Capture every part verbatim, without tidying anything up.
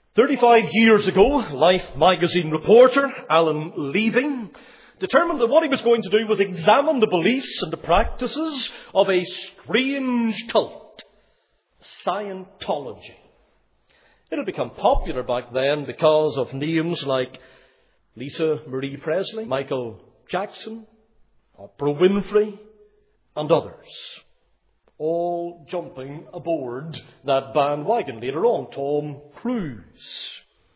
thirty-five years ago, Life magazine reporter Alan Levy determined that what he was going to do was examine the beliefs and the practices of a strange cult, Scientology. It had become popular back then because of names like Lisa Marie Presley, Michael Jackson, Oprah Winfrey, and others, all jumping aboard that bandwagon later on, Tom Cruise.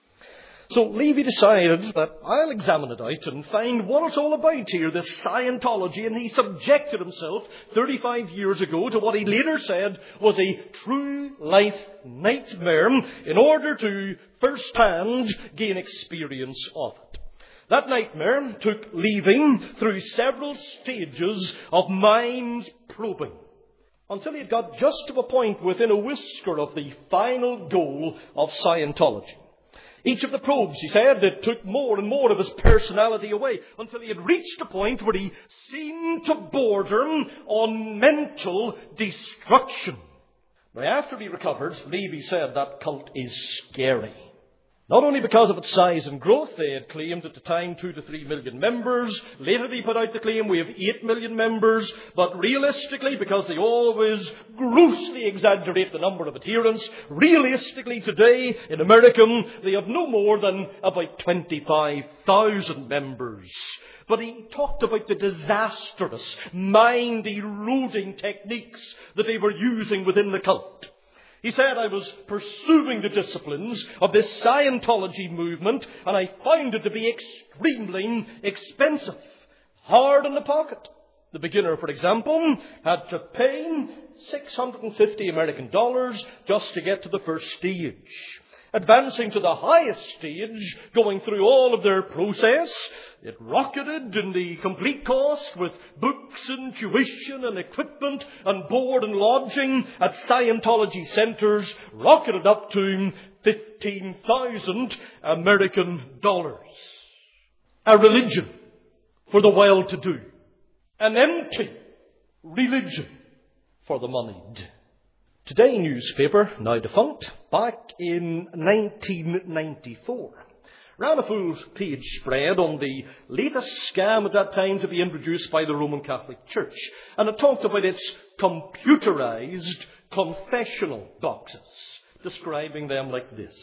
So Levy decided that I'll examine it out and find what it's all about here, this Scientology, and he subjected himself thirty-five years ago to what he later said was a true life nightmare in order to first-hand gain experience of it. That nightmare took Levy through several stages of mind probing until he had got just to a point within a whisker of the final goal of Scientology. Each of the probes, he said, it took more and more of his personality away until he had reached a point where he seemed to border on mental destruction. Now, after he recovered, Levy said that cult is scary. Not only because of its size and growth, they had claimed at the time two to three million members. Later they put out the claim we have eight million members. But realistically, because they always grossly exaggerate the number of adherents, realistically today in America they have no more than about twenty-five thousand members. But he talked about the disastrous, mind-eroding techniques that they were using within the cult. He said, I was pursuing the disciplines of this Scientology movement, and I found it to be extremely expensive, hard in the pocket. The beginner, for example, had to pay six hundred fifty American dollars just to get to the first stage. Advancing to the highest stage, going through all of their process, it rocketed in the complete cost with books and tuition and equipment and board and lodging at Scientology centres, rocketed up to fifteen thousand American dollars. A religion for the well-to-do. An empty religion for the moneyed. Today newspaper, now defunct, back in nineteen ninety-four. Ran a full-page spread on the latest scam at that time to be introduced by the Roman Catholic Church. And it talked about its computerized confessional boxes, describing them like this.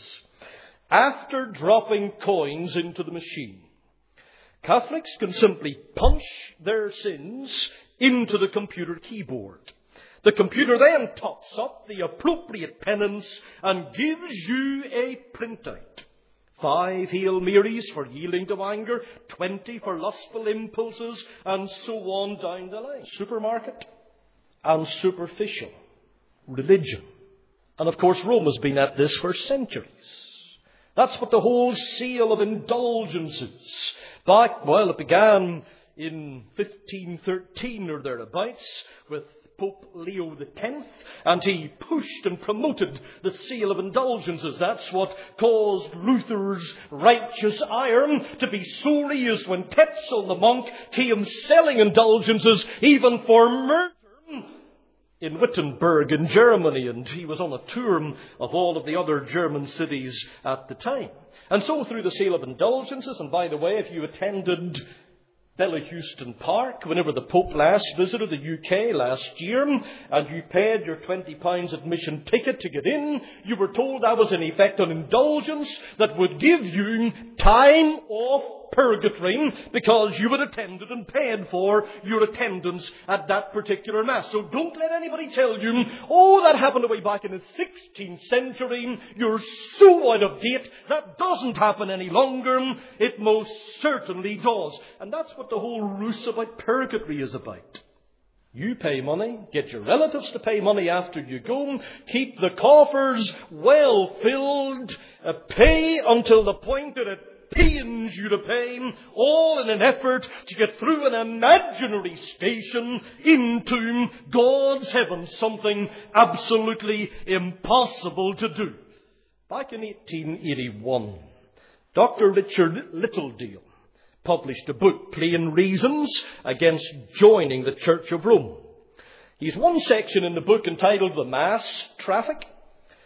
After dropping coins into the machine, Catholics can simply punch their sins into the computer keyboard. The computer then tops up the appropriate penance and gives you a printout. Five Hail Marys for yielding to anger, twenty for lustful impulses, and so on down the line. Supermarket and superficial religion. And of course Rome has been at this for centuries. That's what the whole sale of indulgences back, well, it began in fifteen thirteen or thereabouts with Pope Leo the tenth, and he pushed and promoted the sale of indulgences. That's what caused Luther's righteous ire to be so raised when Tetzel the monk came selling indulgences even for murder in Wittenberg in Germany, and he was on a tour of all of the other German cities at the time. And so through the sale of indulgences, and by the way, if you attended Bellahouston Park, whenever the Pope last visited the U K last year, and you paid your twenty pounds admission ticket to get in, you were told that was in effect an indulgence that would give you time off purgatory because you had attended and paid for your attendance at that particular Mass. So don't let anybody tell you, oh, that happened way back in the sixteenth century. You're so out of date. That doesn't happen any longer. It most certainly does. And that's what the whole ruse about purgatory is about. You pay money, get your relatives to pay money after you go, keep the coffers well filled, uh, pay until the point that it pains you to pay, all in an effort to get through an imaginary station into God's heaven, something absolutely impossible to do. Back in eighteen eighty-one, Doctor Richard Littledale published a book, Plain Reasons Against Joining the Church of Rome. He's one section in the book entitled The Mass Traffic,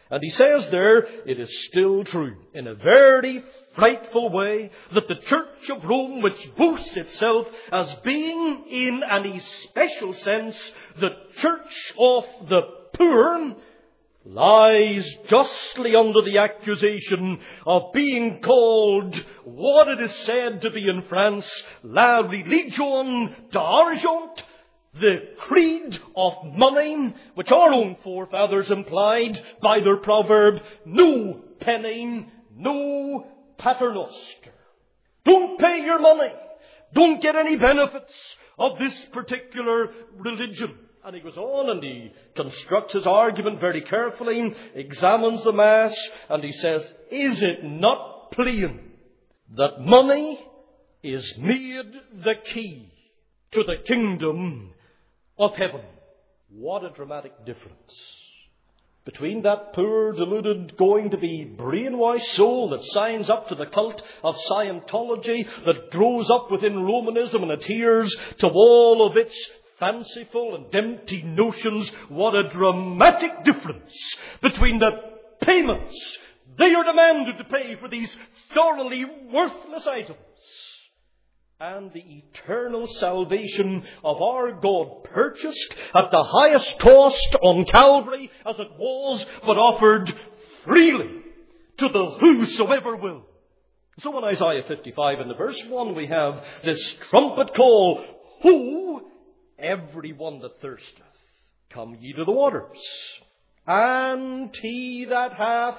And he says there, it is still true, in a very frightful way, that the Church of Rome, which boasts itself as being, in an especial sense, the Church of the poor, lies justly under the accusation of being called what it is said to be in France, La Religion d'Argent, the creed of money, which our own forefathers implied by their proverb, no penny, no paternoster. Don't pay your money. Don't get any benefits of this particular religion. And he goes on and he constructs his argument very carefully, examines the Mass, and he says, is it not plain that money is made the key to the kingdom of heaven? What a dramatic difference between that poor, deluded, going to be brainwashed soul that signs up to the cult of Scientology, that grows up within Romanism and adheres to all of its fanciful and empty notions. What a dramatic difference between the payments they are demanded to pay for these thoroughly worthless items and the eternal salvation of our God, purchased at the highest cost on Calvary as it was, but offered freely to the whosoever will. So in Isaiah fifty-five, in the verse one, we have this trumpet call, Who? Everyone that thirsteth, come ye to the waters. And he that hath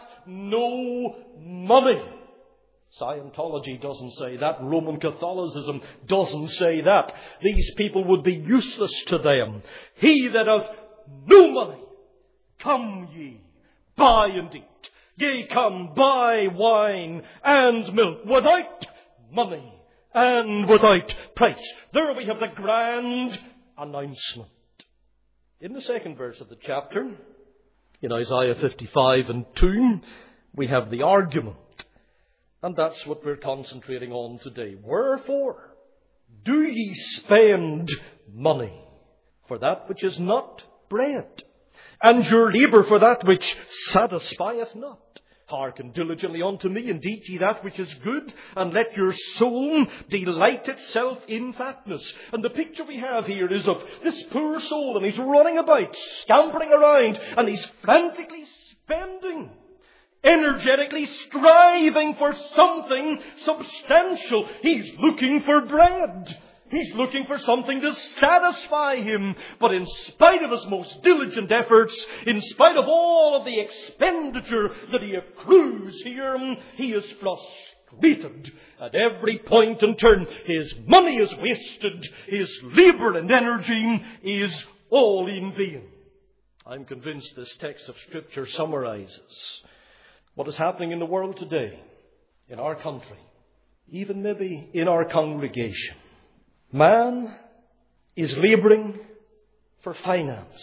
no money. Scientology doesn't say that. Roman Catholicism doesn't say that. These people would be useless to them. He that hath no money, come ye, buy and eat. Yea, come, buy wine and milk without money and without price. There we have the grand announcement. In the second verse of the chapter, in Isaiah fifty-five and two, we have the argument. And that's what we're concentrating on today. Wherefore do ye spend money for that which is not bread, and your labour for that which satisfieth not? Hearken diligently unto me, and eat ye that which is good, and let your soul delight itself in fatness. And the picture we have here is of this poor soul, and he's running about, scampering around, and he's frantically spending, energetically striving for something substantial. He's looking for bread. He's looking for something to satisfy him. But in spite of his most diligent efforts, in spite of all of the expenditure that he accrues here, he is frustrated at every point and turn. His money is wasted. His labour and energy is all in vain. I'm convinced this text of Scripture summarizes what is happening in the world today, in our country, even maybe in our congregation. Man is labouring for finance.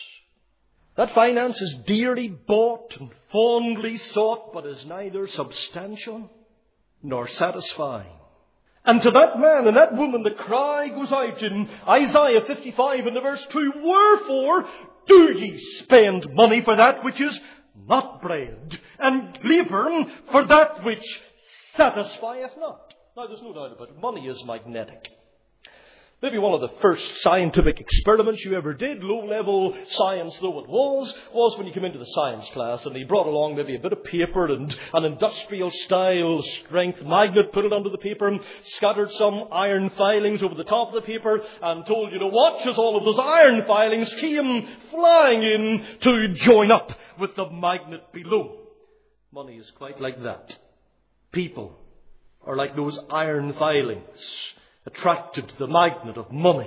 That finance is dearly bought and fondly sought, but is neither substantial nor satisfying. And to that man and that woman, the cry goes out in Isaiah fifty-five in the verse two, Wherefore do ye spend money for that which is not bread, and labour for that which satisfieth not? Now, there's no doubt about it. Money is magnetic. Maybe one of the first scientific experiments you ever did, low-level science though it was, was when you came into the science class and they brought along maybe a bit of paper and an industrial-style strength magnet, put it under the paper, scattered some iron filings over the top of the paper, and told you to watch as all of those iron filings came flying in to join up with the magnet below. Money is quite like that. People are like those iron filings, attracted to the magnet of money,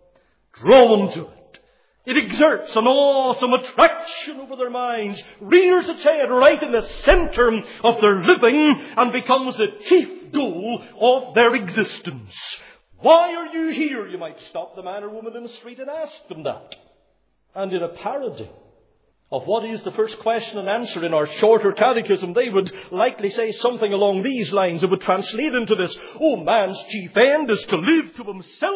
drawn to it. It exerts an awesome attraction over their minds, rears its head right in the centre of their living, and becomes the chief goal of their existence. Why are you here? You might stop the man or woman in the street and ask them that. And in a parody of what is the first question and answer in our shorter catechism, they would likely say something along these lines. It would translate into this: Oh, man's chief end is to live to himself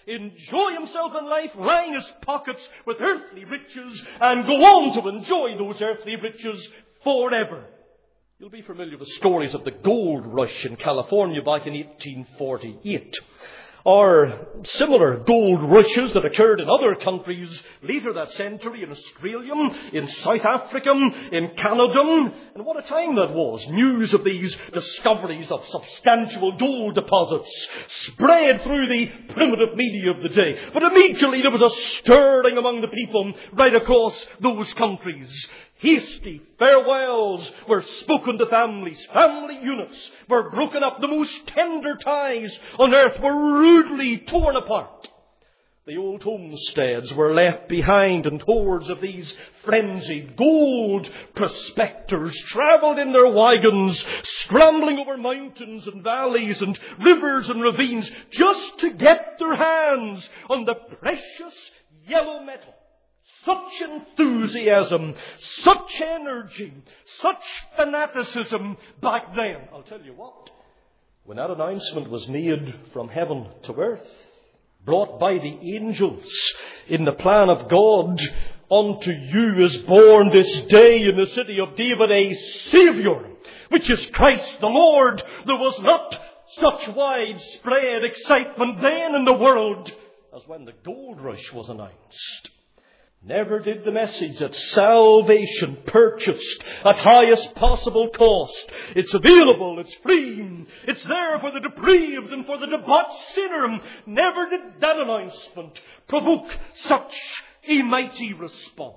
enjoy himself in life, line his pockets with earthly riches, and go on to enjoy those earthly riches forever. You'll be familiar with stories of the gold rush in California back in eighteen forty-eight. Or similar gold rushes that occurred in other countries later that century, in Australia, in South Africa, in Canada. And what a time that was. News of these discoveries of substantial gold deposits spread through the primitive media of the day. But immediately there was a stirring among the people right across those countries. Hasty farewells were spoken to families. Family units were broken up. The most tender ties on earth were rudely torn apart. The old homesteads were left behind, and hordes of these frenzied gold prospectors travelled in their wagons, scrambling over mountains and valleys and rivers and ravines just to get their hands on the precious yellow metal. Such enthusiasm, such energy, such fanaticism back then. I'll tell you what, when that announcement was made from heaven to earth, brought by the angels in the plan of God, unto you is born this day in the city of David a Saviour, which is Christ the Lord. There was not such widespread excitement then in the world as when the gold rush was announced. Never did the message that salvation purchased at highest possible cost. It's available, it's free, it's there for the depraved and for the debauched sinner. Never did that announcement provoke such a mighty response.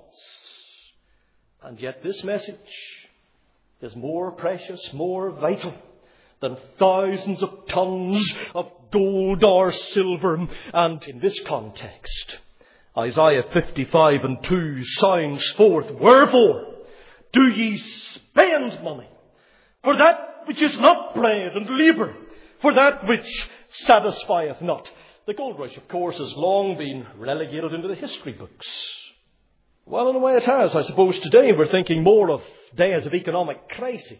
And yet this message is more precious, more vital than thousands of tons of gold or silver. And in this context, Isaiah fifty-five and two sounds forth, wherefore do ye spend money for that which is not bread, and labour for that which satisfieth not? The gold rush, of course, has long been relegated into the history books. Well, in a way it has. I suppose today we're thinking more of days of economic crisis.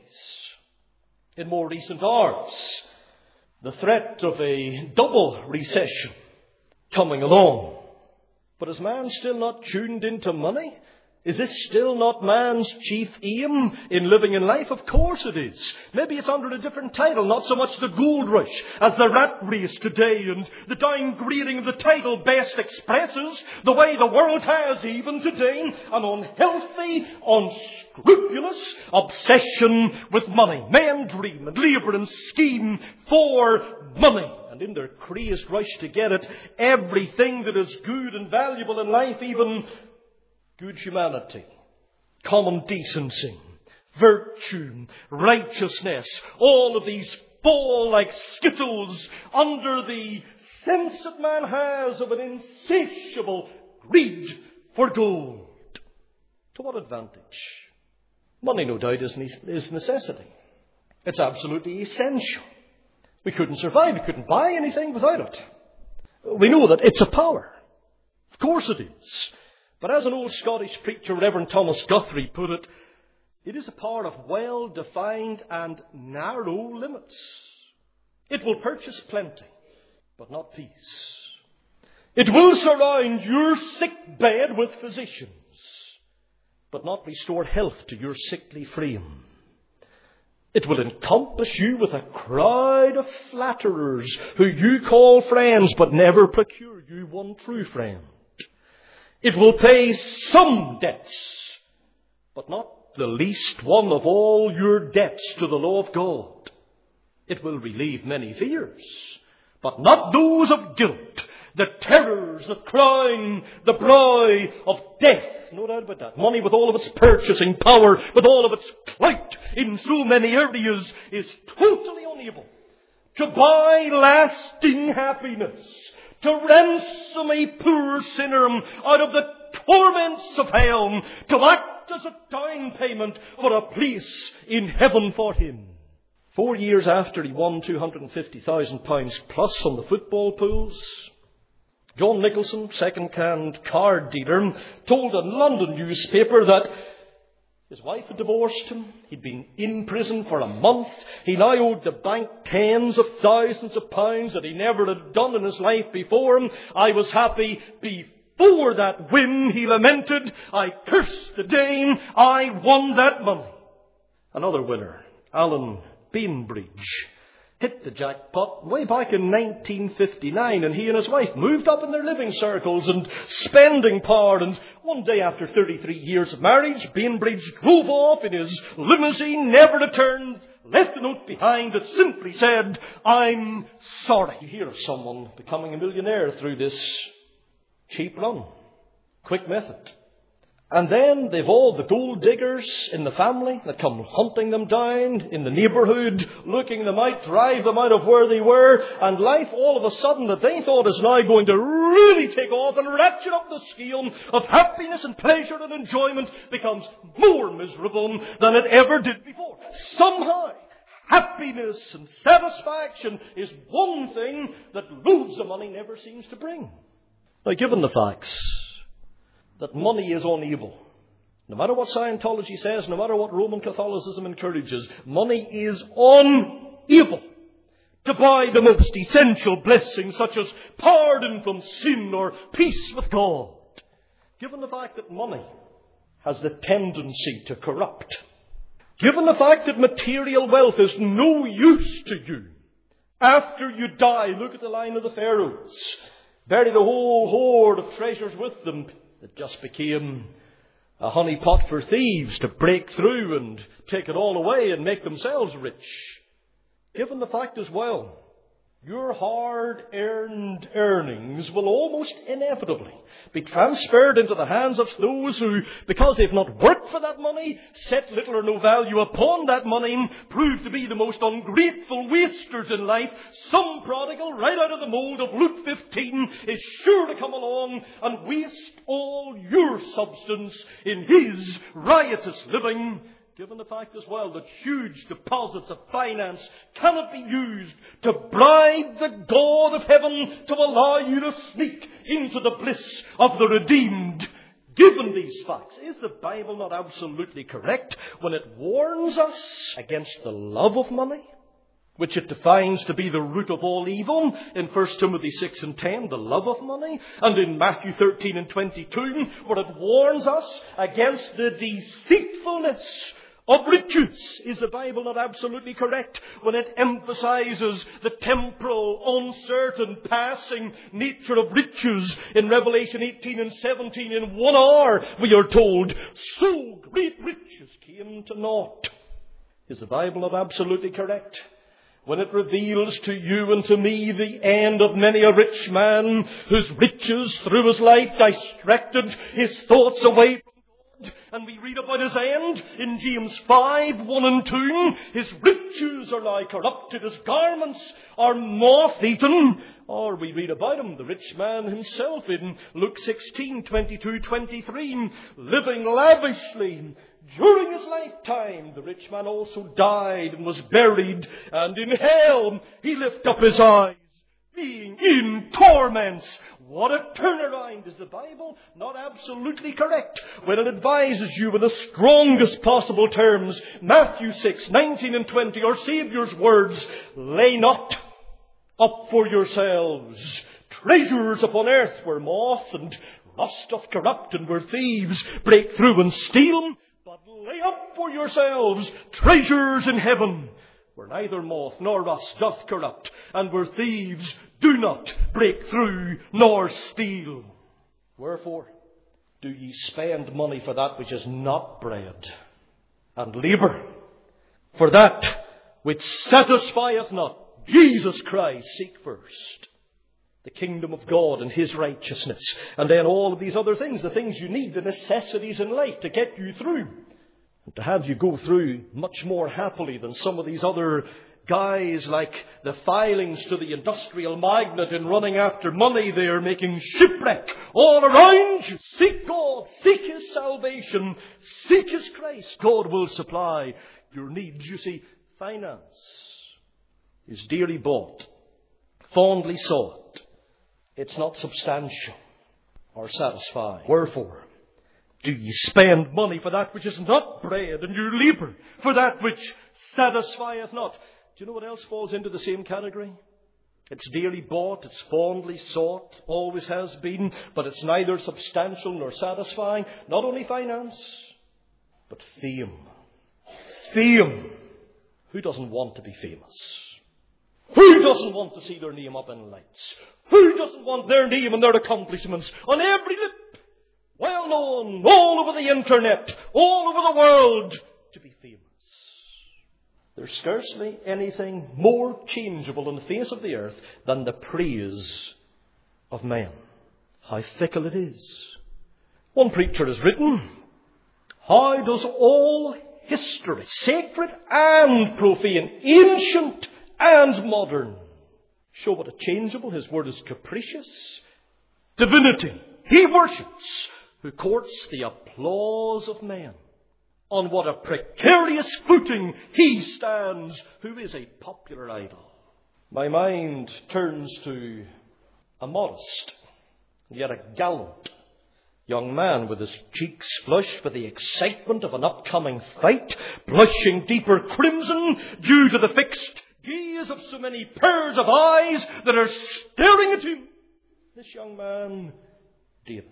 In more recent hours, the threat of a double recession coming along. But is man still not tuned into money? Is this still not man's chief aim in living in life? Of course it is. Maybe it's under a different title, not so much the gold rush as the rat race today, and the downgrading of the title best expresses the way the world has even today an unhealthy, unscrupulous obsession with money. Men dream and labour and scheme for money. And in their crazed rush to get it, everything that is good and valuable in life, even good humanity, common decency, virtue, righteousness, all of these fall like skittles under the sense that man has of an insatiable greed for gold. To what advantage? Money, no doubt, is necessity. It's absolutely essential. We couldn't survive, we couldn't buy anything without it. We know that it's a power. Of course it is. But as an old Scottish preacher, Reverend Thomas Guthrie, put it, it is a power of well-defined and narrow limits. It will purchase plenty, but not peace. It will surround your sick bed with physicians, but not restore health to your sickly frame. It will encompass you with a crowd of flatterers who you call friends, but never procure you one true friend. It will pay some debts, but not the least one of all your debts to the law of God. It will relieve many fears, but not those of guilt, the terrors that crown the brow of death. No doubt about that. Money, with all of its purchasing power, with all of its clout in so many areas, is totally unable to buy lasting happiness, to ransom a poor sinner out of the torments of hell, to act as a down payment for a place in heaven for him. Four years after he won two hundred fifty thousand pounds plus on the football pools, John Nicholson, second-hand card dealer, told a London newspaper that His wife had divorced him. He'd been in prison for a month. He now owed the bank tens of thousands of pounds that he never had done in his life before him. I was happy before that whim, he lamented. I cursed the day I won that money. Another winner, Alan Bainbridge, hit the jackpot way back in nineteen fifty-nine, and he and his wife moved up in their living circles and spending power. And one day, after thirty-three years of marriage, Bainbridge drove off in his limousine, never returned, left a note behind that simply said, "I'm sorry." You hear of someone becoming a millionaire through this cheap run, quick method. And then they've all the gold diggers in the family that come hunting them down in the neighbourhood, looking them out, drive them out of where they were, and life all of a sudden that they thought is now going to really take off and ratchet up the scale of happiness and pleasure and enjoyment becomes more miserable than it ever did before. Somehow, happiness and satisfaction is one thing that loads of money never seems to bring. Now, given the facts that money is unable, no matter what Scientology says, no matter what Roman Catholicism encourages, money is unable to buy the most essential blessings such as pardon from sin or peace with God. Given the fact that money has the tendency to corrupt, given the fact that material wealth is no use to you after you die, look at the line of the Pharaohs, buried a whole hoard of treasures with them. It just became a honeypot for thieves to break through and take it all away and make themselves rich. Given the fact as well, your hard-earned earnings will almost inevitably be transferred into the hands of those who, because they've not worked for that money, set little or no value upon that money, prove to be the most ungrateful wasters in life. Some prodigal, right out of the mould of Luke fifteen, is sure to come along and waste all your substance in his riotous living. Given the fact as well that huge deposits of finance cannot be used to bribe the God of heaven to allow you to sneak into the bliss of the redeemed. Given these facts, is the Bible not absolutely correct when it warns us against the love of money, which it defines to be the root of all evil in First Timothy six and ten, the love of money, and in Matthew thirteen and twenty-two, where it warns us against the deceitfulness of riches? Is the Bible not absolutely correct when it emphasizes the temporal, uncertain, passing nature of riches in Revelation eighteen and seventeen? In one hour, we are told, so great riches came to naught. Is the Bible not absolutely correct when it reveals to you and to me the end of many a rich man whose riches through his life distracted his thoughts away from God? And we read about his end in James five, one and two. His riches are now corrupted, his garments are moth-eaten. Or we read about him, the rich man himself, in Luke sixteen, twenty-two, twenty-three, living lavishly. During his lifetime, the rich man also died and was buried, and in hell he lifted up his eyes, being in torments. What a turnaround! Is the Bible not absolutely correct when it advises you in the strongest possible terms? Matthew six, nineteen and twenty, our Saviour's words, lay not up for yourselves treasures upon earth where moth and rust doth corrupt and where thieves break through and steal, but lay up for yourselves treasures in heaven, where neither moth nor rust doth corrupt, and where thieves do not break through nor steal. Wherefore do ye spend money for that which is not bread, and labour for that which satisfieth not? Jesus Christ, seek first the kingdom of God and his righteousness, and then all of these other things, the things you need, the necessities in life to get you through, and to have you go through much more happily than some of these other guys like the filings to the industrial magnate in running after money. They are making shipwreck all around you. Seek God, seek his salvation, seek his grace. God will supply your needs. You see, finance is dearly bought, fondly sought. It's not substantial or satisfying. Wherefore, Do ye spend money for that which is not bread, and your labour for that which satisfieth not? Do you know what else falls into the same category? It's dearly bought, it's fondly sought, always has been, but it's neither substantial nor satisfying. Not only finance, but fame. Fame. Who doesn't want to be famous? Who doesn't want to see their name up in lights? Who doesn't want their name and their accomplishments on every lip, well known, all over the internet, all over the world, to be famous? There's scarcely anything more changeable on the face of the earth than the praise of men. How fickle it is. One preacher has written, how does all history, sacred and profane, ancient and modern, show what a changeable, his word is capricious, divinity he worships, who courts the applause of men. On what a precarious footing he stands, who is a popular idol. My mind turns to a modest, yet a gallant young man with his cheeks flushed with the excitement of an upcoming fight, blushing deeper crimson due to the fixed gaze of so many pairs of eyes that are staring at him. This young man, David,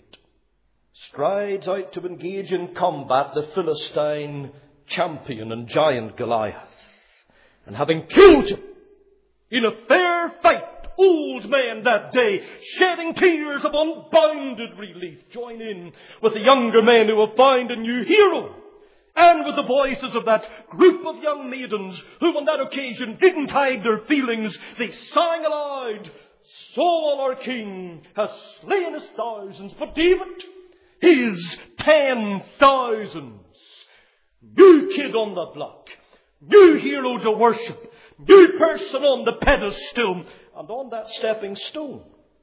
strides out to engage in combat the Philistine champion and giant Goliath. And having killed him in a fair fight, old men that day, shedding tears of unbounded relief, join in with the younger men who have found a new hero, and with the voices of that group of young maidens who on that occasion didn't hide their feelings. They sang aloud, Saul our king has slain his thousands, but David his ten thousands. New kid on the block, new hero to worship, new person on the pedestal. And on that stepping stone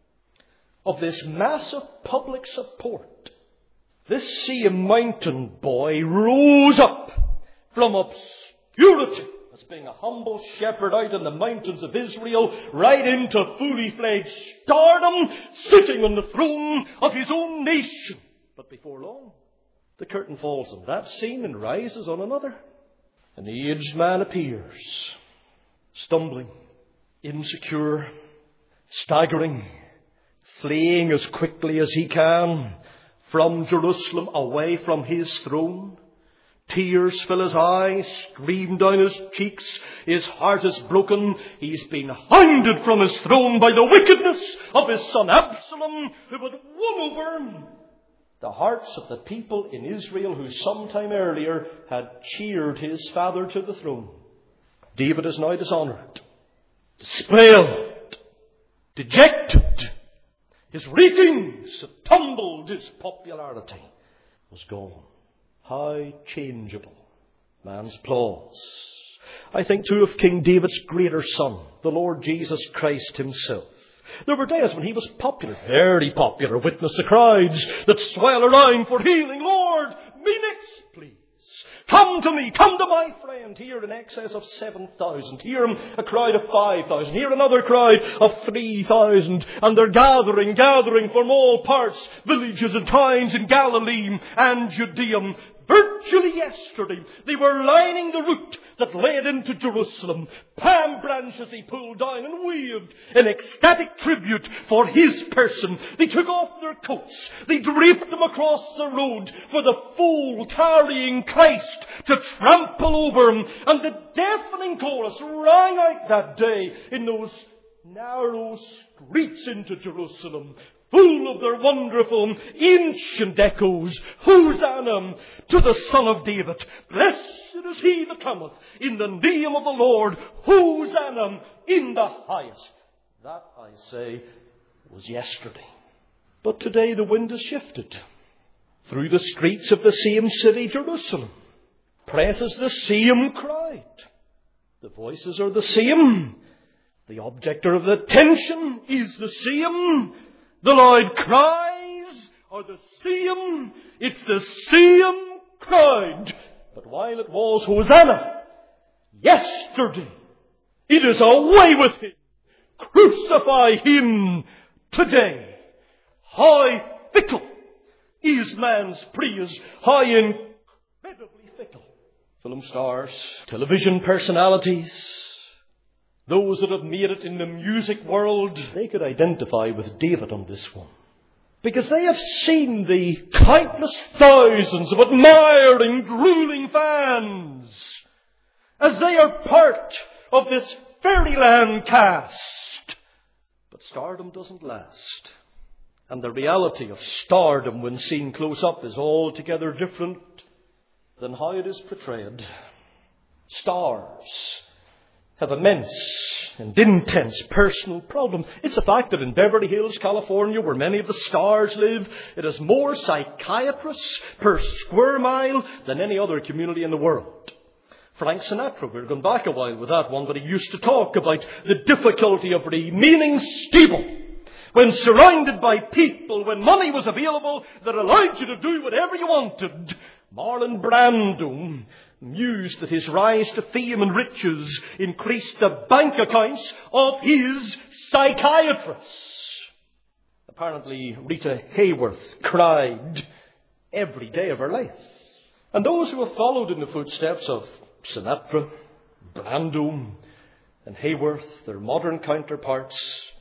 of this massive public support, this same mountain boy rose up from obscurity as being a humble shepherd out in the mountains of Israel, right into fully fledged stardom, sitting on the throne of his own nation. But before long, the curtain falls on that scene and rises on another. An aged man appears, stumbling, insecure, staggering, fleeing as quickly as he can from Jerusalem, away from his throne. Tears fill his eyes, stream down his cheeks. His heart is broken. He's been hounded from his throne by the wickedness of his son Absalom, who had won over the hearts of the people in Israel who sometime earlier had cheered his father to the throne. David is now dishonoured, despoiled, dejected. His ratings had tumbled. His popularity was gone. How changeable man's applause. I think too of King David's greater son, the Lord Jesus Christ himself. There were days when he was popular, very popular. Witness the crowds that swell around for healing. Lord, me next, please. Come to me, come to my friend. Here in excess of seven thousand. Here a crowd of five thousand. Here another crowd of three thousand. And they're gathering, gathering from all parts, villages and towns in Galilee and Judea. Virtually yesterday, they were lining the route that led into Jerusalem. Palm branches he pulled down and waved in ecstatic tribute for his person. They took off their coats. They draped them across the road for the fool carrying Christ to trample over him. And the deafening chorus rang out that day in those narrow streets into Jerusalem, full of their wonderful ancient echoes. Hosanna to the Son of David. Blessed is he that cometh in the name of the Lord. Hosanna in the highest. That, I say, was yesterday. But today the wind has shifted. Through the streets of the same city, Jerusalem, presses the same crowd. The voices are the same. The object of the attention is the same. The loud cries are the same. It's the same crowd. But while it was Hosanna yesterday, it is away with him. Crucify him today. How fickle, is man's praise, how incredibly fickle. Film stars, television personalities, those that have made it in the music world, they could identify with David on this one. Because they have seen the countless thousands of admiring, drooling fans as they are part of this fairyland cast. But stardom doesn't last. And the reality of stardom when seen close up is altogether different than how it is portrayed. Stars have immense and intense personal problems. It's a fact that in Beverly Hills, California, where many of the stars live, it has more psychiatrists per square mile than any other community in the world. Frank Sinatra, we're going back a while with that one, but he used to talk about the difficulty of remaining stable when surrounded by people, when money was available that allowed you to do whatever you wanted. Marlon Brando mused that his rise to fame and riches increased the bank accounts of his psychiatrists. Apparently, Rita Hayworth cried every day of her life. And those who have followed in the footsteps of Sinatra, Brando, and Hayworth, their modern counterparts,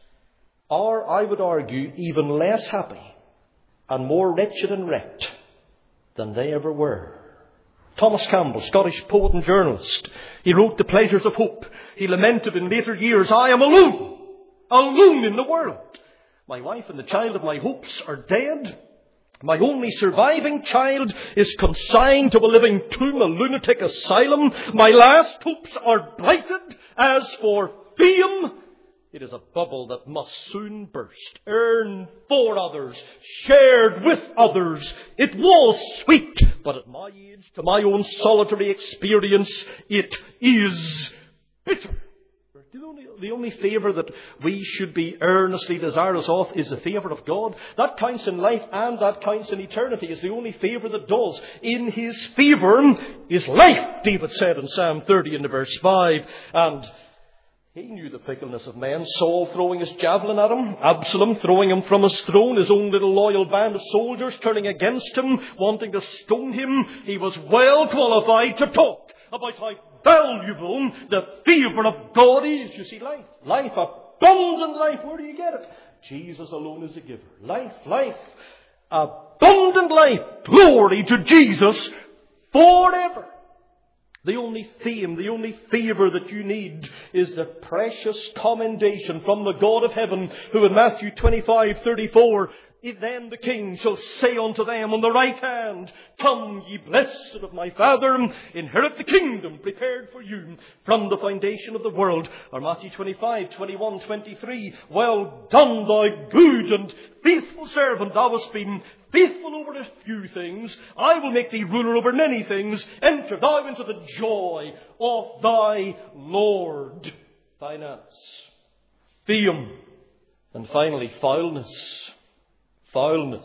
are, I would argue, even less happy and more wretched and wrecked than they ever were. Thomas Campbell, Scottish poet and journalist, he wrote The Pleasures of Hope. He lamented in later years, I am alone, alone in the world. My wife and the child of my hopes are dead. My only surviving child is consigned to a living tomb, a lunatic asylum. My last hopes are blighted. As for fame, it is a bubble that must soon burst. Earned for others, shared with others. It was sweet, but at my age, to my own solitary experience, it is bitter. The only, the only favour that we should be earnestly desirous of is the favour of God. That counts in life and that counts in eternity. It's the only favour that does. In His favour is life, David said in Psalm thirty in the verse five. And he knew the fickleness of men. Saul throwing his javelin at him. Absalom throwing him from his throne. His own little loyal band of soldiers turning against him, wanting to stone him. He was well qualified to talk about how valuable the favour of God is. You see, life, life, abundant life. Where do you get it? Jesus alone is a giver. Life, life, abundant life. Glory to Jesus forever. The only fame, the only favour that you need is the precious commendation from the God of heaven, who in Matthew twenty-five thirty-four, then the King shall say unto them on the right hand, Come, ye blessed of my Father, inherit the kingdom prepared for you from the foundation of the world. Or Matthew twenty-five twenty-one twenty-three, Well done, thou good and faithful servant. Thou hast been faithful over a few things. I will make thee ruler over many things. Enter thou into the joy of thy Lord. Finance, fame, and finally foulness. Foulness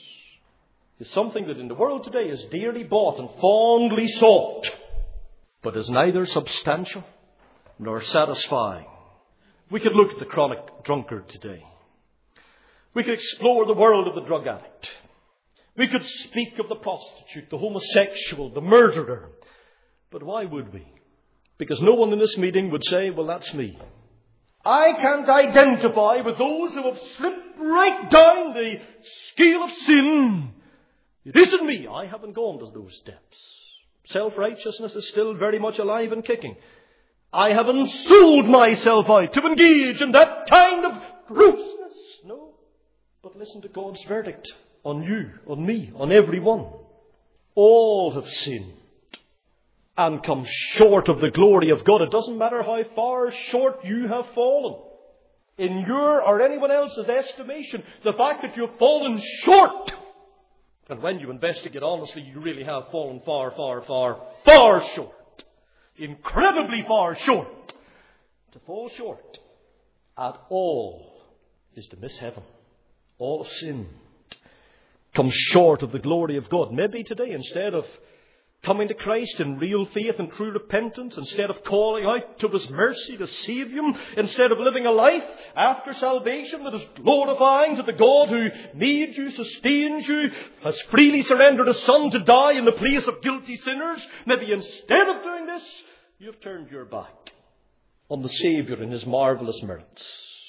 is something that in the world today is dearly bought and fondly sought, but is neither substantial nor satisfying. We could look at the chronic drunkard today. We could explore the world of the drug addict. We could speak of the prostitute, the homosexual, the murderer. But why would we? Because no one in this meeting would say, well, that's me. I can't identify with those who have slipped right down the scale of sin. It isn't me. I haven't gone to those depths. Self-righteousness is still very much alive and kicking. I haven't sold myself out to engage in that kind of grossness. No. But listen to God's verdict on you, on me, on everyone. All have sinned and come short of the glory of God. It doesn't matter how far short you have fallen. In your or anyone else's estimation, the fact that you've fallen short, and when you investigate honestly, you really have fallen far, far, far, far short. Incredibly far short. To fall short at all is to miss heaven. All have sinned, come short of the glory of God. Maybe today, instead of coming to Christ in real faith and true repentance, instead of calling out to His mercy to save you, instead of living a life after salvation that is glorifying to the God who made you, sustains you, has freely surrendered His Son to die in the place of guilty sinners, maybe instead of doing this, you've turned your back on the Saviour and His marvellous merits.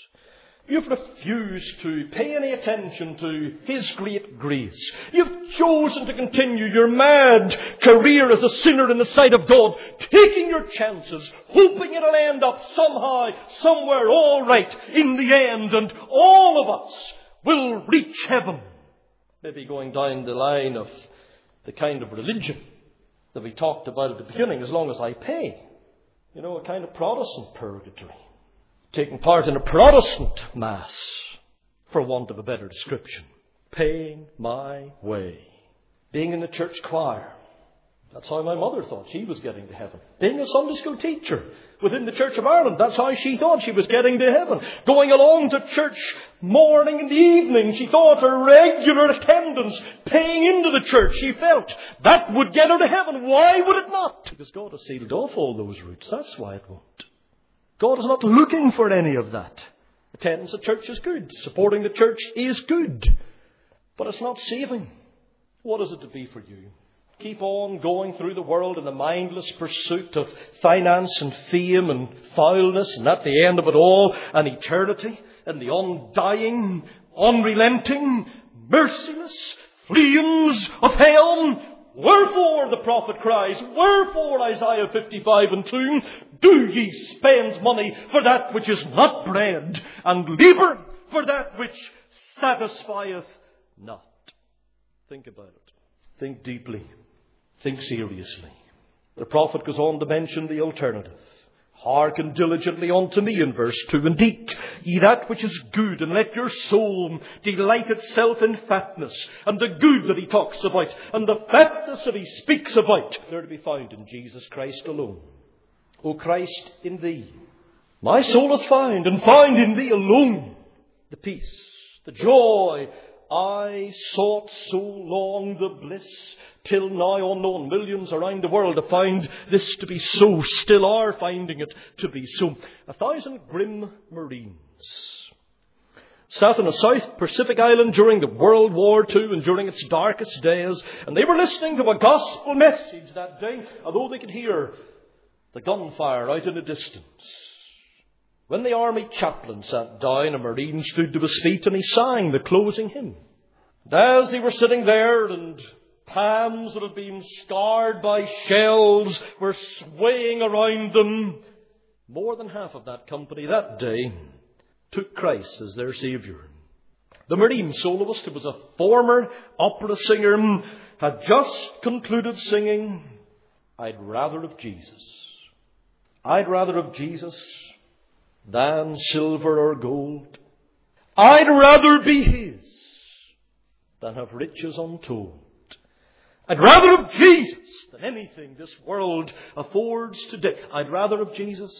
You've refused to pay any attention to His great grace. You've chosen to continue your mad career as a sinner in the sight of God, taking your chances, hoping it'll end up somehow, somewhere, all right in the end, and all of us will reach heaven. Maybe going down the line of the kind of religion that we talked about at the beginning, as long as I pay. You know, a kind of Protestant purgatory. Taking part in a Protestant Mass, for want of a better description. Paying my way. Being in the church choir. That's how my mother thought she was getting to heaven. Being a Sunday school teacher within the Church of Ireland. That's how she thought she was getting to heaven. Going along to church morning and evening. She thought her regular attendance, paying into the church, she felt that would get her to heaven. Why would it not? Because God has sealed off all those routes. That's why it won't. God is not looking for any of that. Attendance at church is good. Supporting the church is good. But it's not saving. What is it to be for you? Keep on going through the world in the mindless pursuit of finance and fame and foulness, and at the end of it all, an eternity and the undying, unrelenting, merciless flames of hell. Wherefore, the prophet cries, wherefore, Isaiah fifty-five and two, do ye spend money for that which is not bread, and labour for that which satisfieth not? Think about it. Think deeply. Think seriously. The prophet goes on to mention the alternative. Hearken diligently unto me in verse two, and eat ye that which is good, and let your soul delight itself in fatness. And the good that he talks about, and the fatness that he speaks about, they're to be found in Jesus Christ alone. O Christ, in thee my soul is found, and found in thee alone the peace, the joy I sought so long, the bliss, till now unknown. Millions around the world have found this to be so, still are finding it to be so. A thousand grim Marines sat on a South Pacific island during the World War Two and during its darkest days, and they were listening to a gospel message that day, although they could hear the gunfire out in the distance. When the army chaplain sat down, a Marine stood to his feet and he sang the closing hymn. And as they were sitting there, and palms that had been scarred by shells were swaying around them, more than half of that company that day took Christ as their Saviour. The Marine soloist, who was a former opera singer, had just concluded singing, I'd rather of Jesus. I'd rather of Jesus than silver or gold. I'd rather be His than have riches untold. I'd rather of Jesus than anything this world affords today. I'd rather of Jesus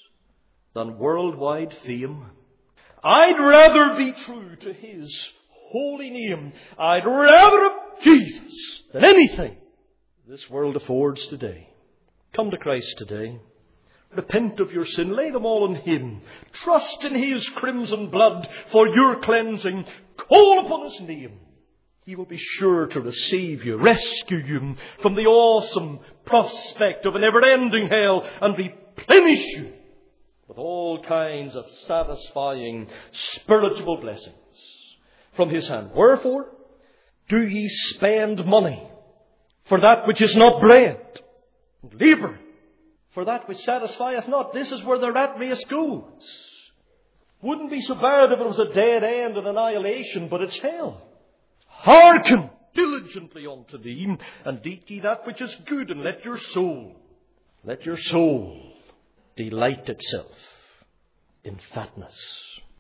than worldwide fame. I'd rather be true to His holy name. I'd rather of Jesus than anything this world affords today. Come to Christ today. Repent of your sin. Lay them all on Him. Trust in His crimson blood for your cleansing. Call upon His name. He will be sure to receive you, rescue you from the awesome prospect of a never-ending hell, and replenish you with all kinds of satisfying spiritual blessings from His hand. Wherefore, do ye spend money for that which is not bread, and labour for that which satisfieth not? This is where the rat race goes. Wouldn't be so bad if it was a dead end and annihilation, but it's hell. Hearken diligently unto thee, and eat ye that which is good, and let your soul, let your soul delight itself in fatness.